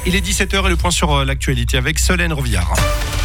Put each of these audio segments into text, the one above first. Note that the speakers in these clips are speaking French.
Il est 17h et le point sur l'actualité avec Solène Rovillard.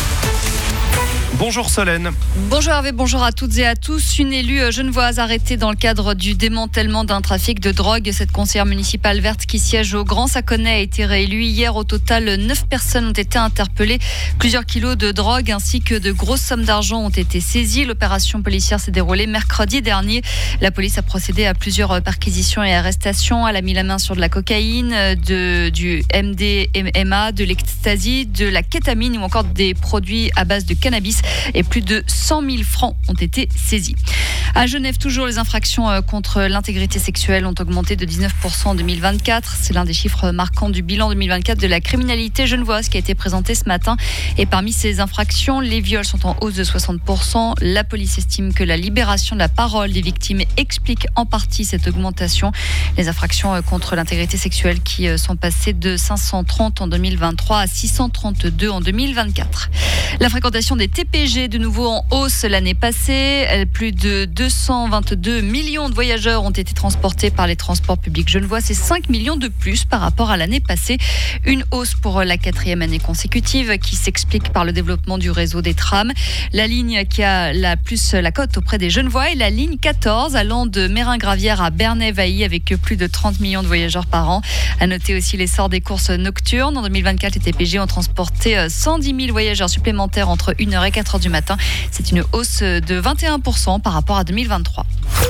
Bonjour Solène. Bonjour Hervé, bonjour à toutes et à tous. Une élue genevoise arrêtée dans le cadre du démantèlement d'un trafic de drogue. Cette conseillère municipale verte qui siège au Grand Saconnet a été réélue hier. Au total, 9 personnes ont été interpellées. Plusieurs kilos de drogue ainsi que de grosses sommes d'argent ont été saisies. L'opération policière s'est déroulée mercredi dernier. La police a procédé à plusieurs perquisitions et arrestations. Elle a mis la main sur de la cocaïne, du MDMA, de l'ecstasy, de la kétamine ou encore des produits à base de cannabis. Et plus de 100 000 francs ont été saisis. À Genève, toujours, les infractions contre l'intégrité sexuelle ont augmenté de 19% en 2024. C'est l'un des chiffres marquants du bilan 2024 de la criminalité genevoise qui a été présenté ce matin. Et parmi ces infractions, les viols sont en hausse de 60%. La police estime que la libération de la parole des victimes explique en partie cette augmentation. Les infractions contre l'intégrité sexuelle qui sont passées de 530 en 2023 à 632 en 2024. La fréquentation des TPG de nouveau en hausse l'année passée. Plus de 222 millions de voyageurs ont été transportés par les transports publics genevois. C'est 5 millions de plus par rapport à l'année passée. Une hausse pour la 4e année consécutive qui s'explique par le développement du réseau des trams. La ligne qui a la plus la cote auprès des Genevois est la ligne 14 allant de Méringer-Gravières à Bernay-Vailly avec plus de 30 millions de voyageurs par an. À noter aussi l'essor des courses nocturnes. En 2024, les TPG ont transporté 110 000 voyageurs supplémentaires entre 1h et 4h du matin. C'est une hausse de 21% par rapport à 2023.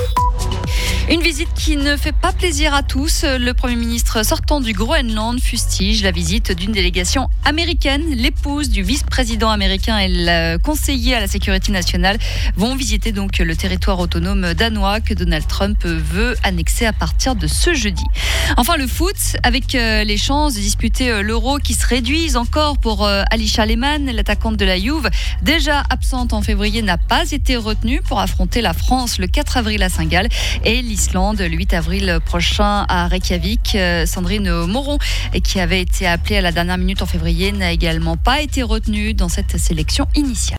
Une visite qui ne fait pas plaisir à tous. Le Premier ministre sortant du Groenland fustige la visite d'une délégation américaine. L'épouse du vice-président américain et le conseiller à la sécurité nationale vont visiter donc le territoire autonome danois que Donald Trump veut annexer à partir de ce jeudi. Enfin, le foot, avec les chances de disputer l'Euro qui se réduisent encore pour Alisha Lehmann, l'attaquante de la Juve, déjà absente en février, n'a pas été retenue pour affronter la France le 4 avril à Saint-Gall et l'Islande le 8 avril prochain à Reykjavik. Sandrine Moron, qui avait été appelée à la dernière minute en février, n'a également pas été retenue dans cette sélection initiale.